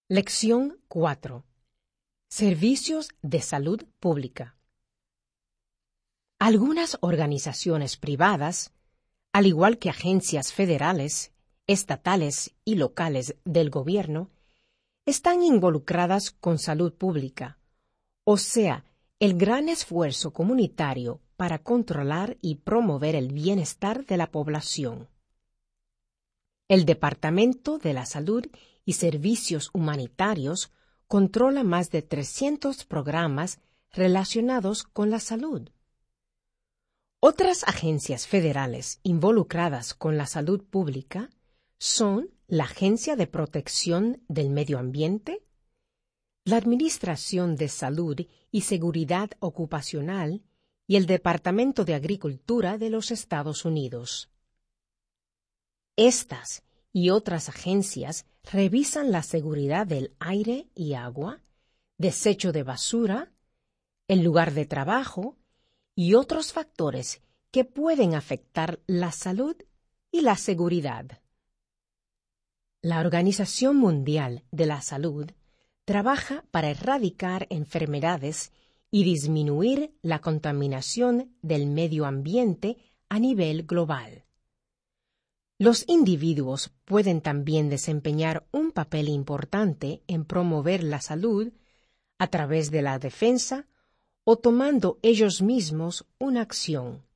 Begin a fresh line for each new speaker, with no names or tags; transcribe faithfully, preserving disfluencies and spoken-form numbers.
Lección cuatro. Servicios de salud pública. Algunas organizaciones privadas, al igual que agencias federales, estatales y locales del gobierno, están involucradas con salud pública, o sea, el gran esfuerzo comunitario para controlar y promover el bienestar de la población. El Departamento de la Salud y Servicios Humanitarios controla más de trescientos programas relacionados con la salud. Otras agencias federales involucradas con la salud pública son la Agencia de Protección del Medio Ambiente, la Administración de Salud y Seguridad Ocupacional y el Departamento de Agricultura de los Estados Unidos. Estas y otras agencias revisan la seguridad del aire y agua, desecho de basura, el lugar de trabajo y otros factores que pueden afectar la salud y la seguridad. La Organización Mundial de la Salud trabaja para erradicar enfermedades y disminuir la contaminación del medio ambiente a nivel global. Los individuos pueden también desempeñar un papel importante en promover la salud a través de la defensa o tomando ellos mismos una acción.